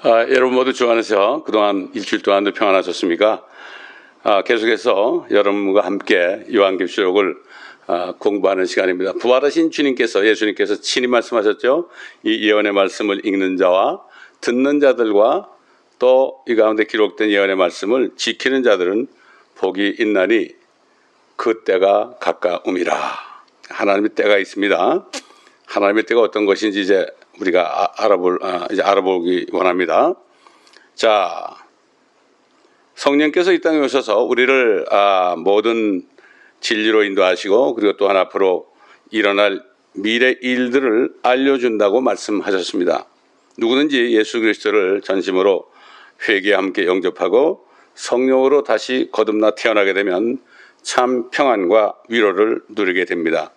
여러분 모두 주 안에서 그동안 일주일 동안도 평안하셨습니까? 계속해서 여러분과 함께 요한계시록을 공부하는 시간입니다. 부활하신 주님께서, 예수님께서 친히 말씀하셨죠. 이 예언의 말씀을 읽는 자와 듣는 자들과 또 이 가운데 기록된 예언의 말씀을 지키는 자들은 복이 있나니 그 때가 가까움이라. 하나님의 때가 있습니다. 하나님의 때가 어떤 것인지 이제 우리가 알아보기 원합니다. 자, 성령께서 이 땅에 오셔서 우리를 모든 진리로 인도하시고 그리고 또한 앞으로 일어날 미래 일들을 알려준다고 말씀하셨습니다. 누구든지 예수 그리스도를 전심으로 회개와 함께 영접하고 성령으로 다시 거듭나 태어나게 되면 참 평안과 위로를 누리게 됩니다.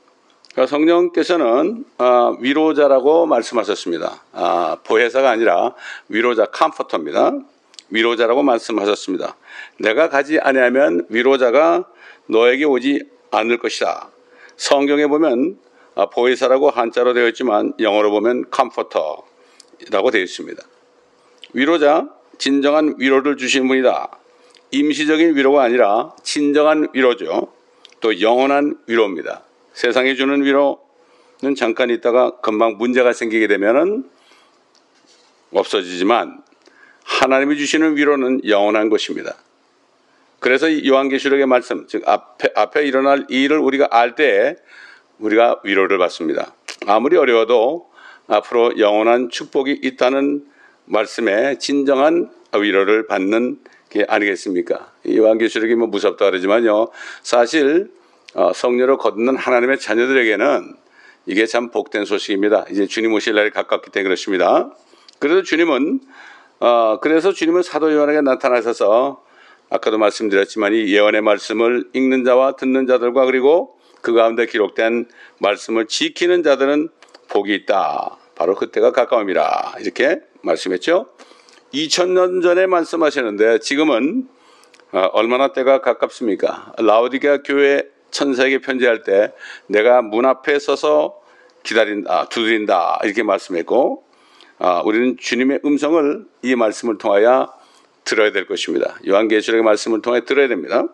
성령께서는 위로자라고 말씀하셨습니다. 보혜사가 아니라 위로자, 컴포터입니다. 위로자라고 말씀하셨습니다. 내가 가지 아니하면 위로자가 너에게 오지 않을 것이다. 성경에 보면 보혜사라고 한자로 되어 있지만 영어로 보면 컴포터라고 되어 있습니다. 위로자, 진정한 위로를 주신 분이다. 임시적인 위로가 아니라 진정한 위로죠. 또 영원한 위로입니다. 세상이 주는 위로는 잠깐 있다가 금방 문제가 생기게 되면은 없어지지만 하나님이 주시는 위로는 영원한 것입니다. 그래서 이 요한계시록의 말씀, 즉 앞에 일어날 일을 우리가 알 때 우리가 위로를 받습니다. 아무리 어려워도 앞으로 영원한 축복이 있다는 말씀에 진정한 위로를 받는 게 아니겠습니까? 이 요한계시록이 뭐 무섭다 그러지만요, 사실 성령으로 거듭난 하나님의 자녀들에게는 이게 참 복된 소식입니다. 이제 주님 오실 날이 가깝기 때문에 그렇습니다. 그래서 주님은 사도 요한에게 나타나셔서 아까도 말씀드렸지만 이 예언의 말씀을 읽는 자와 듣는 자들과 그리고 그 가운데 기록된 말씀을 지키는 자들은 복이 있다. 바로 그때가 가까움이라 이렇게 말씀했죠. 2000년 전에 말씀하시는데 지금은 얼마나 때가 가깝습니까? 라오디게아 교회 천사에게 편지할 때 내가 문 앞에 서서 두드린다 이렇게 말씀했고, 우리는 주님의 음성을 이 말씀을 통하여 들어야 될 것입니다. 요한계시록의 말씀을 통해 들어야 됩니다.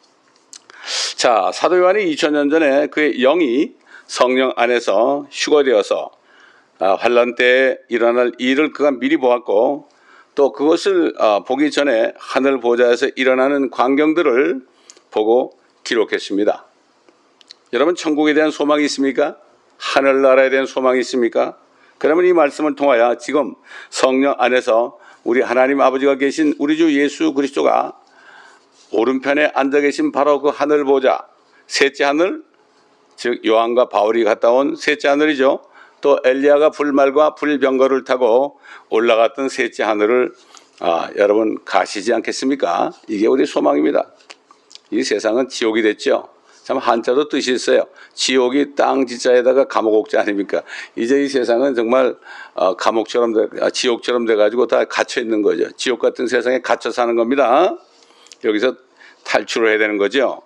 자, 사도 요한이 2000년 전에 그의 영이 성령 안에서 휴거되어서 환란 때에 일어날 일을 그가 미리 보았고 또 그것을 보기 전에 하늘 보좌에서 일어나는 광경들을 보고 기록했습니다. 여러분, 천국에 대한 소망이 있습니까? 하늘나라에 대한 소망이 있습니까? 그러면 이 말씀을 통하여 지금 성령 안에서 우리 하나님 아버지가 계신 우리 주 예수 그리스도가 오른편에 앉아 계신 바로 그 하늘 보좌, 셋째 하늘, 즉 요한과 바울이 갔다 온 셋째 하늘이죠. 또 엘리야가 불말과 불병거를 타고 올라갔던 셋째 하늘을 여러분 가시지 않겠습니까? 이게 우리 소망입니다. 이 세상은 지옥이 됐죠. 참 한자도 뜻이 있어요. 지옥이 땅 지자에다가 감옥옥자 아닙니까? 이제 이 세상은 정말 지옥처럼 돼가지고 다 갇혀 있는 거죠. 지옥 같은 세상에 갇혀 사는 겁니다. 여기서 탈출을 해야 되는 거죠.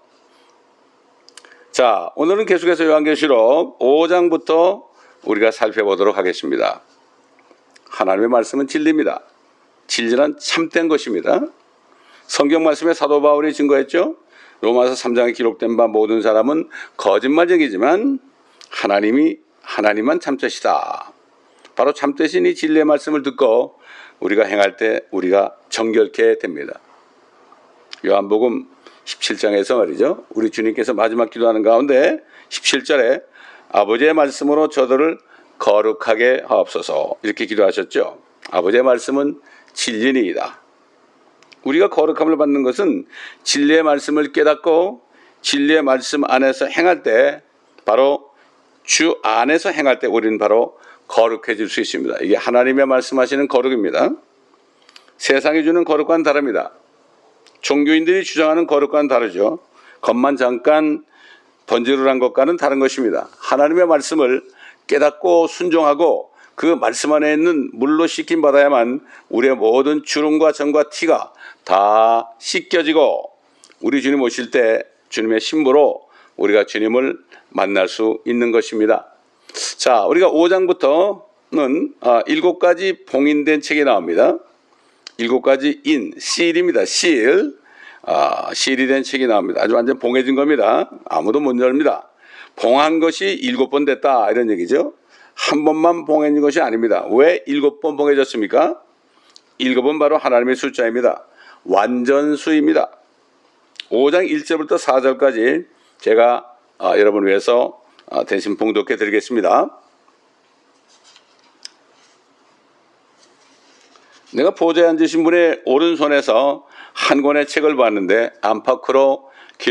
자, 오늘은 계속해서 요한계시록 5장부터 우리가 살펴보도록 하겠습니다. 하나님의 말씀은 진리입니다. 진리는 참된 것입니다. 성경 말씀에 사도 바울이 증거했죠. 로마서 3장에 기록된 바 모든 사람은 거짓말쟁이지만 하나님만 참되시다. 바로 참되신 이 진리의 말씀을 듣고 우리가 행할 때 우리가 정결케 됩니다. 요한복음 17장에서 말이죠, 우리 주님께서 마지막 기도하는 가운데 17절에 아버지의 말씀으로 저들을 거룩하게 하옵소서 이렇게 기도하셨죠. 아버지의 말씀은 진리니이다. 우리가 거룩함을 받는 것은 진리의 말씀을 깨닫고 진리의 말씀 안에서 행할 때, 바로 주 안에서 행할 때 우리는 바로 거룩해질 수 있습니다. 이게 하나님의 말씀하시는 거룩입니다. 세상이 주는 거룩과는 다릅니다. 종교인들이 주장하는 거룩과는 다르죠. 겉만 잠깐 번지르르한 것과는 다른 것입니다. 하나님의 말씀을 깨닫고 순종하고 그 말씀 안에 있는 물로 씻김 받아야만 우리의 모든 주름과 정과 티가 다 씻겨지고 우리 주님 오실 때 주님의 신부로 우리가 주님을 만날 수 있는 것입니다. 자, 우리가 5장부터 7가지 봉인된 책이 나옵니다. 7가지 실입니다. 실이 된 책이 나옵니다. 아주 완전 봉해진 겁니다. 아무도 못 열립니다. 봉한 것이 7번 됐다 이런 얘기죠. 한 번만 봉해진 것이 아닙니다. 왜 7번 봉해졌습니까? 7은 바로 하나님의 숫자입니다. 완전수입니다. 5장 1절부터 4절까지 제가 여러분을 위해서 대신 봉독해 드리겠습니다. 내가 보좌에 앉으신 분의 오른손에서 한 권의 책을 봤는데 안팎으로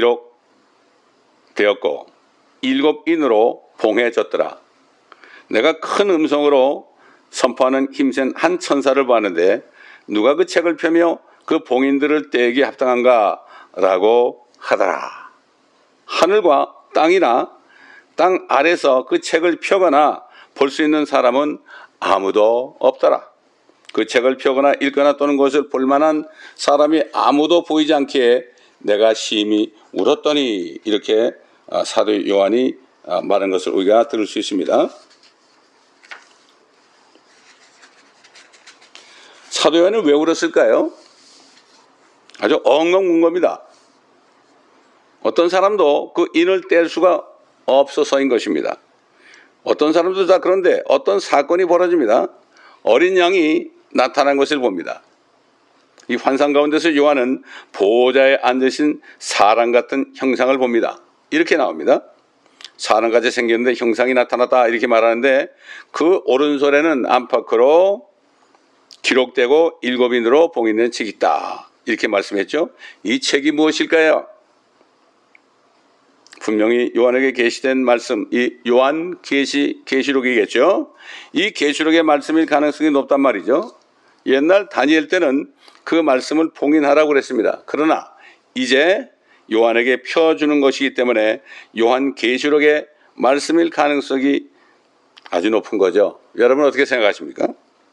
기록되었고 7인으로 봉해졌더라. 내가 큰 음성으로 선포하는 힘센 한 천사를 봤는데 누가 그 책을 펴며 그 봉인들을 떼기 합당한가? 라고 하더라. 하늘과 땅이나 땅 아래서 그 책을 펴거나 볼 수 있는 사람은 아무도 없더라. 그 책을 펴거나 읽거나 또는 그것을 볼 만한 사람이 아무도 보이지 않기에 내가 심히 울었더니 이렇게 사도 요한이 말한 것을 우리가 들을 수 있습니다. 사도 요한은 왜 울었을까요? 아주 엉엉 운 겁니다. 어떤 사람도 그 인을 뗄 수가 없어서인 것입니다. 어떤 사람도 다 그런데 어떤 사건이 벌어집니다. 어린 양이 나타난 것을 봅니다. 이 환상 가운데서 요한은 보호자에 앉으신 사람 같은 형상을 봅니다. 이렇게 나옵니다. 사람같이 생겼는데 형상이 나타났다 이렇게 말하는데 그 오른손에는 안팎으로 기록되고 7인으로 봉인된 책이 있다. 이렇게 말씀했죠. 이 책이 무엇일까요? 분명히 요한에게 계시된 말씀, 이 요한 계시록이겠죠. 이 계시록의 말씀일 가능성이 높단 말이죠. 옛날 다니엘 때는 그 말씀을 봉인하라고 그랬습니다. 그러나 이제 요한에게 펴주는 것이기 때문에 요한 계시록의 말씀일 가능성이 아주 높은 거죠. 여러분 어떻게 생각하십니까?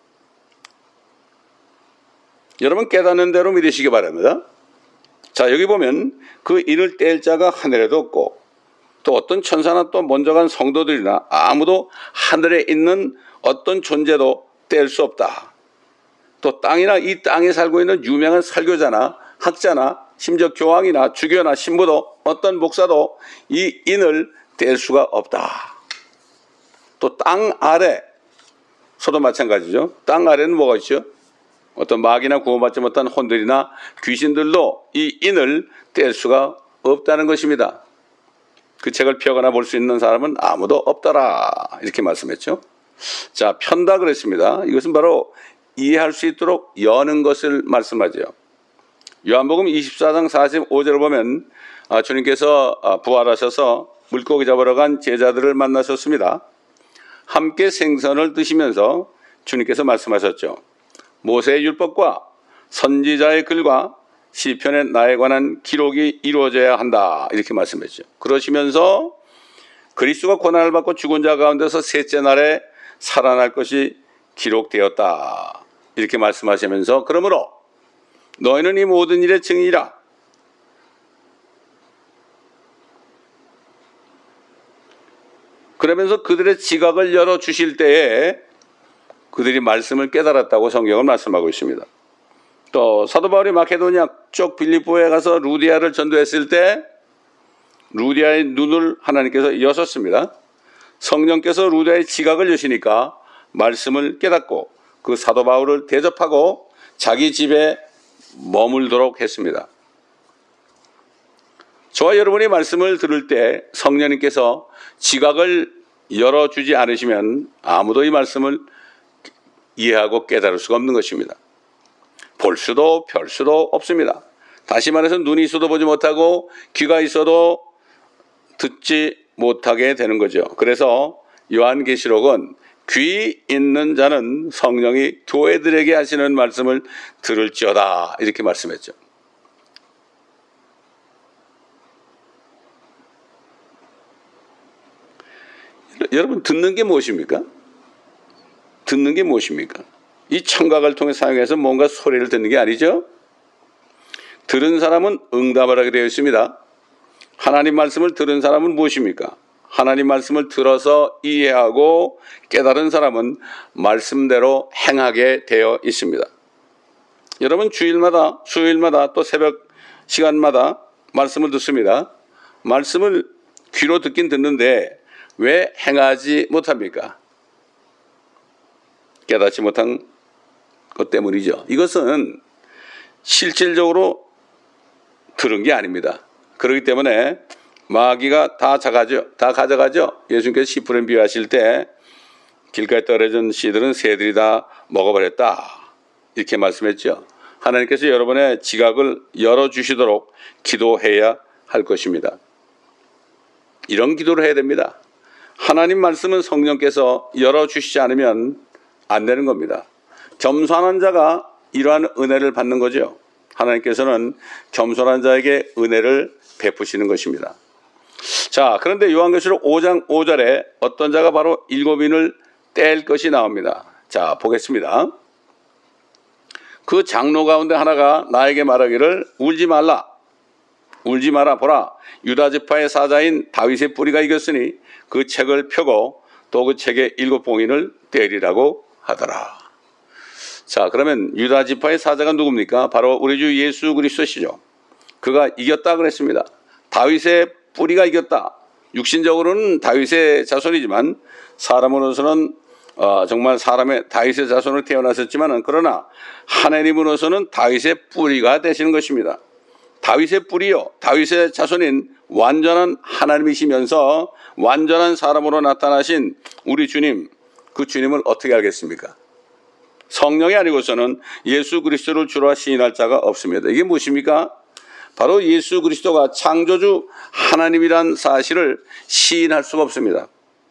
여러분 깨닫는 대로 믿으시기 바랍니다. 자, 여기 보면 그 인을 뗄 자가 하늘에도 없고 또 어떤 천사나 또 먼저 간 성도들이나 아무도 하늘에 있는 어떤 존재도 뗄 수 없다. 또 땅이나 이 땅에 살고 있는 유명한 설교자나 학자나 심지어 교황이나 주교나 신부도 어떤 목사도 이 인을 뗄 수가 없다. 또 땅 아래서도 마찬가지죠. 땅 아래는 뭐가 있죠? 어떤 마귀나 구원받지 못한 혼들이나 귀신들도 이 인을 뗄 수가 없다는 것입니다. 그 책을 펴거나 볼 수 있는 사람은 아무도 없더라. 이렇게 말씀했죠. 자, 편다 그랬습니다. 이것은 바로 이해할 수 있도록 여는 것을 말씀하죠. 요한복음 24장 45절을 보면 주님께서 부활하셔서 물고기 잡으러 간 제자들을 만나셨습니다. 함께 생선을 드시면서 주님께서 말씀하셨죠. 모세의 율법과 선지자의 글과 시편의 나에 관한 기록이 이루어져야 한다. 이렇게 말씀했죠. 그러시면서 그리스도가 고난을 받고 죽은 자 가운데서 셋째 날에 살아날 것이 기록되었다. 이렇게 말씀하시면서 그러므로 너희는 이 모든 일의 증인이라. 그러면서 그들의 지각을 열어주실 때에 그들이 말씀을 깨달았다고 성경은 말씀하고 있습니다. 또 사도 바울이 마케도니아 쪽 빌립보에 가서 루디아를 전도했을 때 루디아의 눈을 하나님께서 여셨습니다. 성령께서 루디아의 지각을 여시니까 말씀을 깨닫고 그 사도 바울을 대접하고 자기 집에 머물도록 했습니다. 저와 여러분이 말씀을 들을 때 성령님께서 지각을 열어주지 않으시면 아무도 이 말씀을 이해하고 깨달을 수가 없는 것입니다. 볼 수도 펼 수도 없습니다. 다시 말해서 눈이 있어도 보지 못하고 귀가 있어도 듣지 못하게 되는 거죠. 그래서 요한계시록은 귀 있는 자는 성령이 교회들에게 하시는 말씀을 들을지어다 이렇게 말씀했죠. 여러분 듣는 게 무엇입니까? 듣는 게 무엇입니까? 이 청각을 통해 사용해서 뭔가 소리를 듣는 게 아니죠. 들은 사람은 응답을 하게 되어 있습니다. 하나님 말씀을 들은 사람은 무엇입니까? 하나님 말씀을 들어서 이해하고 깨달은 사람은 말씀대로 행하게 되어 있습니다. 여러분 주일마다 수요일마다 또 새벽 시간마다 말씀을 듣습니다. 말씀을 귀로 듣긴 듣는데 왜 행하지 못합니까? 깨닫지 못한 것 때문이죠. 이것은 실질적으로 들은 게 아닙니다. 그렇기 때문에 마귀가 다 가져가죠. 예수님께서 씨푸른 비유하실 때 길가에 떨어진 씨들은 새들이 다 먹어버렸다. 이렇게 말씀했죠. 하나님께서 여러분의 지각을 열어주시도록 기도해야 할 것입니다. 이런 기도를 해야 됩니다. 하나님 말씀은 성령께서 열어주시지 않으면 안 되는 겁니다. 겸손한 자가 이러한 은혜를 받는 거죠. 하나님께서는 겸손한 자에게 은혜를 베푸시는 것입니다. 자, 그런데 요한계시록 5장 5절에 어떤 자가 바로 7인을 뗄 것이 나옵니다. 자, 보겠습니다. 그 장로 가운데 하나가 나에게 말하기를 울지 마라 보라 유다 지파의 사자인 다윗의 뿌리가 이겼으니 그 책을 펴고 또 그 책의 7봉인을 떼리라고 하더라. 자, 그러면 유다 지파의 사자가 누굽니까? 바로 우리 주 예수 그리스도시죠. 그가 이겼다 그랬습니다. 다윗의 뿌리가 이겼다. 육신적으로는 다윗의 자손이지만 사람으로서는 정말 사람의 다윗의 자손으로 태어났었지만 그러나 하나님으로서는 다윗의 뿌리가 되시는 것입니다. 다윗의 뿌리요, 다윗의 자손인 완전한 하나님이시면서 완전한 사람으로 나타나신 우리 주님, 그 주님을 어떻게 알겠습니까? 성령이 아니고서는 예수 그리스도를 주로 시인할 자가 없습니다. 이게 무엇입니까? 바로 예수 그리스도가 창조주 하나님이란 사실을 시인할 수가 없습니다.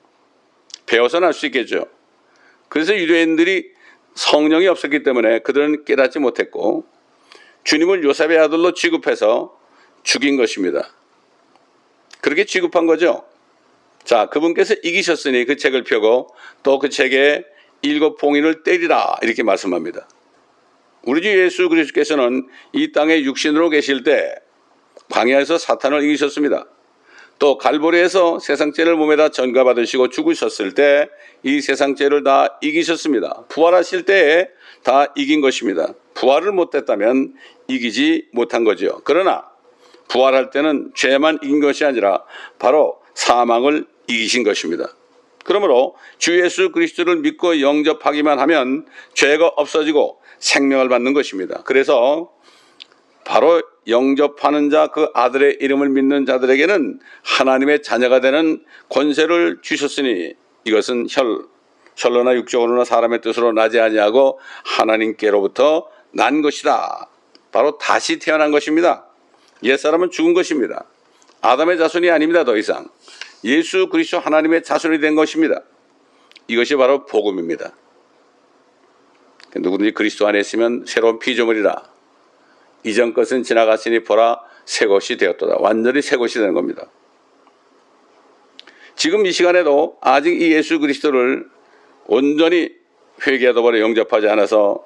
배워서는 알 수 있겠죠. 그래서 유대인들이 성령이 없었기 때문에 그들은 깨닫지 못했고 주님을 요셉의 아들로 취급해서 죽인 것입니다. 그렇게 취급한 거죠. 자, 그분께서 이기셨으니 그 책을 펴고 또 그 책에 7봉인을 떼리라 이렇게 말씀합니다. 우리 주 예수 그리스도께서는 이 땅에 육신으로 계실 때 광야에서 사탄을 이기셨습니다. 또 갈보리에서 세상죄를 몸에다 전가받으시고 죽으셨을 때 이 세상죄를 다 이기셨습니다. 부활하실 때에 다 이긴 것입니다. 부활을 못했다면 이기지 못한 거죠. 그러나 부활할 때는 죄만 이긴 것이 아니라 바로 사망을 이기신 것입니다. 그러므로 주 예수 그리스도를 믿고 영접하기만 하면 죄가 없어지고 생명을 받는 것입니다. 그래서 바로 영접하는 자, 그 아들의 이름을 믿는 자들에게는 하나님의 자녀가 되는 권세를 주셨으니 이것은 혈로나 육적으로나 사람의 뜻으로 나지 아니하고 하나님께로부터 난 것이다. 바로 다시 태어난 것입니다. 옛사람은 죽은 것입니다. 아담의 자손이 아닙니다. 더 이상 예수 그리스도 하나님의 자손이 된 것입니다. 이것이 바로 복음입니다. 누구든지 그리스도 안에 있으면 새로운 피조물이라. 이전 것은 지나갔으니 보라 새 것이 되었도다. 완전히 새 것이 되는 겁니다. 지금 이 시간에도 아직 이 예수 그리스도를 온전히 회개하다 버려 영접하지 않아서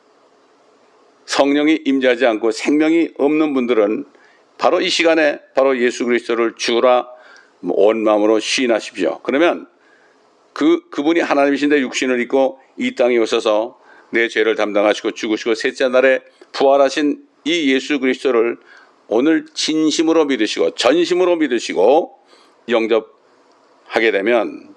성령이 임재하지 않고 생명이 없는 분들은 바로 이 시간에 바로 예수 그리스도를 주라 온 마음으로 시인하십시오. 그러면 그분이 하나님이신데 육신을 입고 이 땅에 오셔서 내 죄를 담당하시고 죽으시고 셋째 날에 부활하신 이 예수 그리스도를 오늘 진심으로 믿으시고 전심으로 믿으시고 영접하게 되면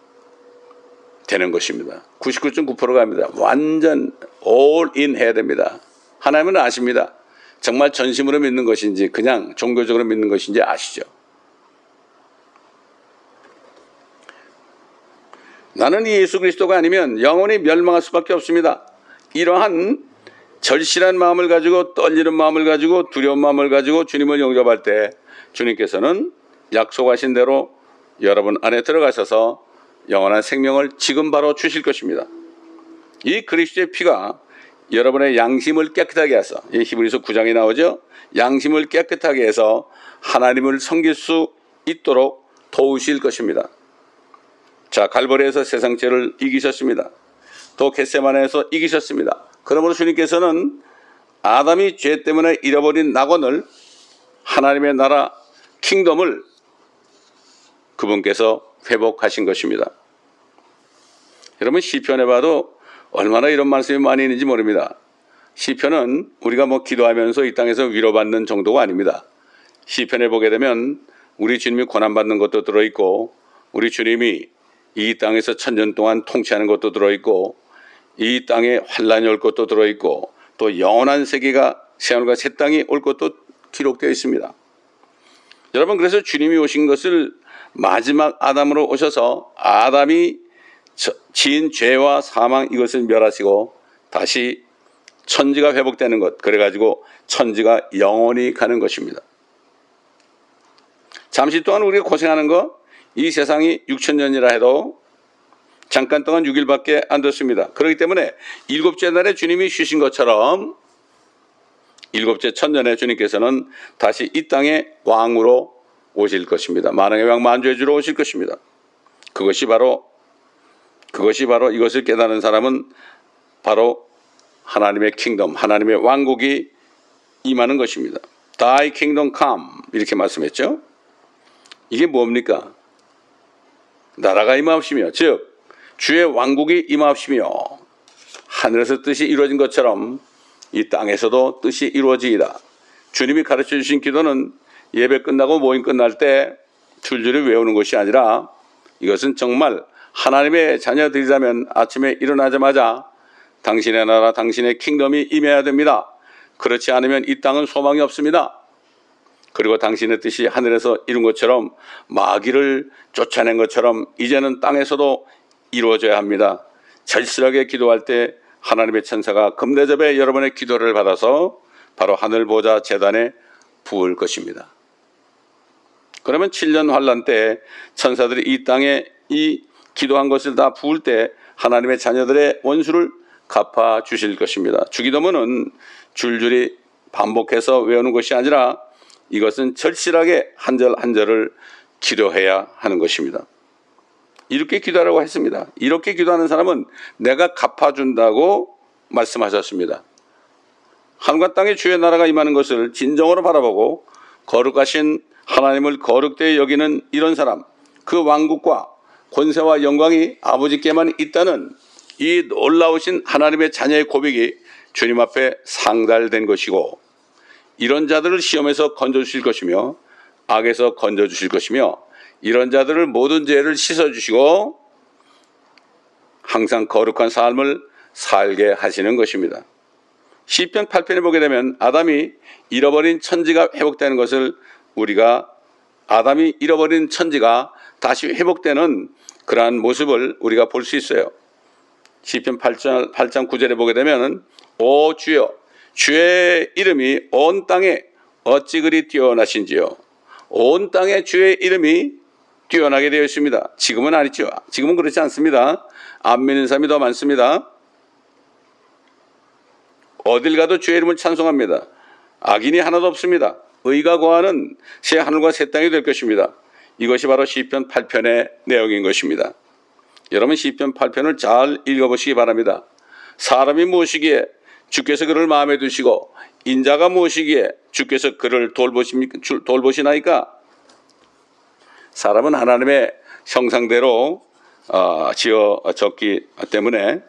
되는 것입니다. 99.9%가 합니다. 완전 all-in 해야 됩니다. 하나님은 아십니다. 정말 전심으로 믿는 것인지 그냥 종교적으로 믿는 것인지 아시죠. 나는 이 예수 그리스도가 아니면 영원히 멸망할 수밖에 없습니다. 이러한 절실한 마음을 가지고 떨리는 마음을 가지고 두려운 마음을 가지고 주님을 영접할 때 주님께서는 약속하신 대로 여러분 안에 들어가셔서 영원한 생명을 지금 바로 주실 것입니다. 이 그리스도의 피가 여러분의 양심을 깨끗하게 해서 히브리서 9장에 나오죠. 양심을 깨끗하게 해서 하나님을 섬길 수 있도록 도우실 것입니다. 자, 갈보리에서 세상 죄를 이기셨습니다. 또 겟세마네에서 이기셨습니다. 그러므로 주님께서는 아담이 죄 때문에 잃어버린 낙원을 하나님의 나라 킹덤을 그분께서 회복하신 것입니다. 여러분 시편에 봐도 얼마나 이런 말씀이 많이 있는지 모릅니다. 시편은 우리가 기도하면서 이 땅에서 위로받는 정도가 아닙니다. 시편에 보게 되면 우리 주님이 고난받는 것도 들어있고 우리 주님이 이 땅에서 1000년 동안 통치하는 것도 들어있고 이 땅에 환란이 올 것도 들어있고 또 영원한 세계가 새하늘과 새 땅이 올 것도 기록되어 있습니다. 여러분 그래서 주님이 오신 것을 마지막 아담으로 오셔서 아담이 지은 죄와 사망 이것을 멸하시고 다시 천지가 회복되는 것, 그래가지고 천지가 영원히 가는 것입니다. 잠시 동안 우리가 고생하는 거, 이 세상이 6000년이라 해도 잠깐 동안 6일밖에 안 됐습니다. 그렇기 때문에 7째 날에 주님이 쉬신 것처럼 7째 천년에 주님께서는 다시 이 땅에 왕으로 오실 것입니다. 만왕의 왕 만주의 주로 오실 것입니다. 그것이 바로 이것을 깨닫는 사람은 바로 하나님의 킹덤, 하나님의 왕국이 임하는 것입니다. Thy kingdom come 이렇게 말씀했죠. 이게 뭡니까? 나라가 임하옵시며 즉 주의 왕국이 임하옵시며 하늘에서 뜻이 이루어진 것처럼 이 땅에서도 뜻이 이루어지이다. 주님이 가르쳐 주신 기도는 예배 끝나고 모임 끝날 때 줄줄이 외우는 것이 아니라 이것은 정말 하나님의 자녀들이라면 아침에 일어나자마자 당신의 나라, 당신의 킹덤이 임해야 됩니다. 그렇지 않으면 이 땅은 소망이 없습니다. 그리고 당신의 뜻이 하늘에서 이룬 것처럼 마귀를 쫓아낸 것처럼 이제는 땅에서도 이루어져야 합니다. 절실하게 기도할 때 하나님의 천사가 금대접에 여러분의 기도를 받아서 바로 하늘 보좌 제단에 부을 것입니다. 그러면 7년 환란 때 천사들이 이 땅에 이 기도한 것을 다 부을 때 하나님의 자녀들의 원수를 갚아 주실 것입니다. 주기도문은 줄줄이 반복해서 외우는 것이 아니라 이것은 절실하게 한 절 한 절을 기도해야 하는 것입니다. 이렇게 기도하라고 했습니다. 이렇게 기도하는 사람은 내가 갚아준다고 말씀하셨습니다. 하늘과 땅에 주의 나라가 임하는 것을 진정으로 바라보고 거룩하신 하나님을 거룩되이 여기는 이런 사람, 그 왕국과 권세와 영광이 아버지께만 있다는 이 놀라우신 하나님의 자녀의 고백이 주님 앞에 상달된 것이고 이런 자들을 시험에서 건져주실 것이며 악에서 건져주실 것이며 이런 자들을 모든 죄를 씻어주시고 항상 거룩한 삶을 살게 하시는 것입니다. 시편 8편에 보게 되면 아담이 잃어버린 천지가 회복되는 것을 아담이 잃어버린 천지가 다시 회복되는 그러한 모습을 우리가 볼 수 있어요. 시편 8장 9절에 보게 되면 오 주여 주의 이름이 온 땅에 어찌 그리 뛰어나신지요. 온 땅에 주의 이름이 뛰어나게 되어 있습니다. 지금은 아니죠. 지금은 그렇지 않습니다. 안 믿는 사람이 더 많습니다. 어딜 가도 주의 이름을 찬송합니다. 악인이 하나도 없습니다. 의가 거하는 새 하늘과 새 땅이 될 것입니다. 이것이 바로 시편 8편의 내용인 것입니다. 여러분 시편 8편을 잘 읽어보시기 바랍니다. 사람이 무엇이기에 주께서 그를 마음에 두시고 인자가 무엇이기에 주께서 그를 돌보시나이까? 사람은 하나님의 형상대로 지어졌기 때문에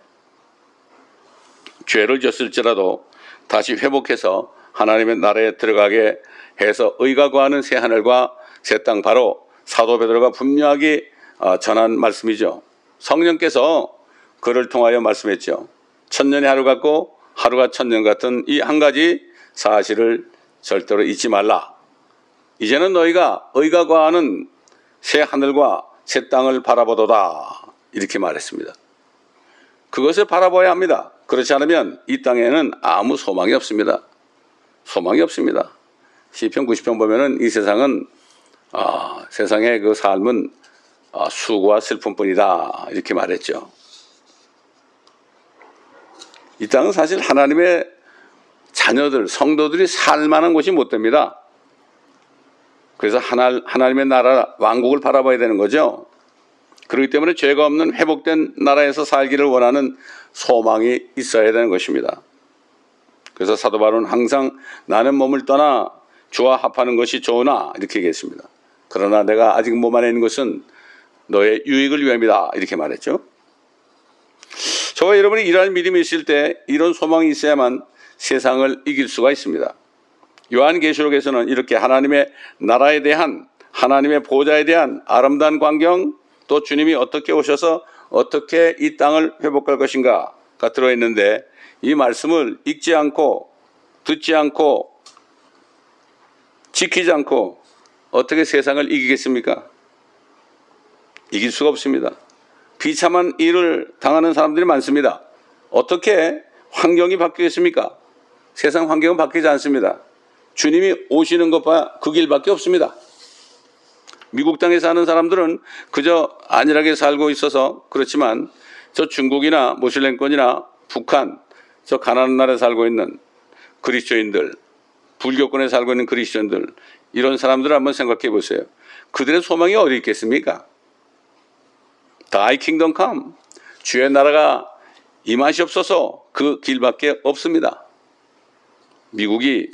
죄를 졌을지라도 다시 회복해서 하나님의 나라에 들어가게 해서 의가 거하는 새 하늘과 새 땅, 바로 사도 베드로가 분명하게 전한 말씀이죠. 성령께서 그를 통하여 말씀했죠. 1000년의 하루 같고 하루가 1000년 같은 이 한 가지 사실을 절대로 잊지 말라. 이제는 너희가 의가 거하는 새 하늘과 새 땅을 바라보도다. 이렇게 말했습니다. 그것을 바라봐야 합니다. 그렇지 않으면 이 땅에는 아무 소망이 없습니다. 소망이 없습니다. 시편 90편 보면은 이 세상은 세상의 그 삶은 수고와 슬픔뿐이다. 이렇게 말했죠. 이 땅은 사실 하나님의 자녀들, 성도들이 살만한 곳이 못 됩니다. 그래서 하나님의 나라, 왕국을 바라봐야 되는 거죠. 그렇기 때문에 죄가 없는 회복된 나라에서 살기를 원하는 소망이 있어야 되는 것입니다. 그래서 사도 바울은 항상 나는 몸을 떠나 주와 합하는 것이 좋으나 이렇게 얘기했습니다. 그러나 내가 아직 몸 안에 있는 것은 너의 유익을 위함이다. 이렇게 말했죠. 저와 여러분이 이러한 믿음이 있을 때 이런 소망이 있어야만 세상을 이길 수가 있습니다. 요한계시록에서는 이렇게 하나님의 나라에 대한, 하나님의 보좌에 대한 아름다운 광경, 또 주님이 어떻게 오셔서 어떻게 이 땅을 회복할 것인가가 들어있는데, 이 말씀을 읽지 않고 듣지 않고 지키지 않고 어떻게 세상을 이기겠습니까? 이길 수가 없습니다. 비참한 일을 당하는 사람들이 많습니다. 어떻게 환경이 바뀌겠습니까? 세상 환경은 바뀌지 않습니다. 주님이 오시는 것과 그 길밖에 없습니다. 미국 땅에 사는 사람들은 그저 안일하게 살고 있어서 그렇지만, 저 중국이나 모슬렘권이나 북한, 저 가난한 나라에 살고 있는 그리스도인들, 불교권에 살고 있는 그리스도인들, 이런 사람들을 한번 생각해 보세요. 그들의 소망이 어디 있겠습니까? Thy kingdom come, 주의 나라가 임하시옵소서, 그 길밖에 없습니다. 미국이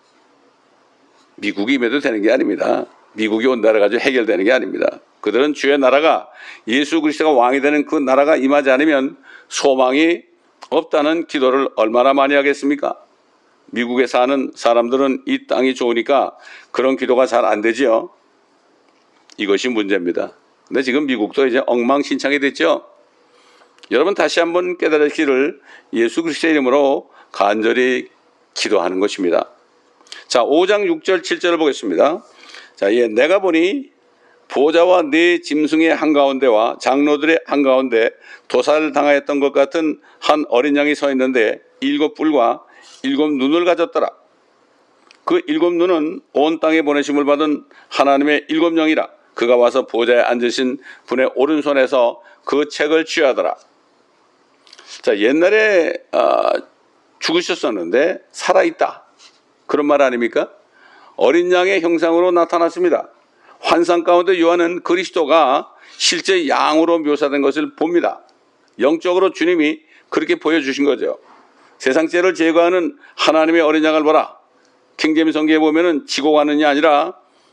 임해도 되는 게 아닙니다. 미국이 온다 해가지고 해결되는 게 아닙니다. 그들은 주의 나라가, 예수 그리스도가 왕이 되는 그 나라가 임하지 않으면 소망이 없다는 기도를 얼마나 많이 하겠습니까? 미국에 사는 사람들은 이 땅이 좋으니까 그런 기도가 잘 안 되지요. 이것이 문제입니다. 근데 지금 미국도 이제 엉망진창이 됐죠. 여러분 다시 한번 깨달으시기를 예수 그리스도의 이름으로 간절히 기도하는 것입니다. 자, 5장 6절 7절을 보겠습니다. 자, 내가 보니 보좌와 네 짐승의 한가운데와 장로들의 한가운데 도살을 당하였던 것 같은 한 어린 양이 서 있는데 7뿔과 7눈을 가졌더라. 그 7눈은 온 땅에 보내심을 받은 하나님의 7영이라. 그가 와서 보좌에 앉으신 분의 오른손에서 그 책을 취하더라. 자, 옛날에 죽으셨었는데 살아있다, 그런 말 아닙니까? 어린 양의 형상으로 나타났습니다. 환상 가운데 요한은 그리스도가 실제 양으로 묘사된 것을 봅니다. 영적으로 주님이 그렇게 보여주신 거죠. 세상 죄를 제거하는 하나님의 어린 양을 보라. 킹제임스 성경에 보면은 지고 가는이 아니라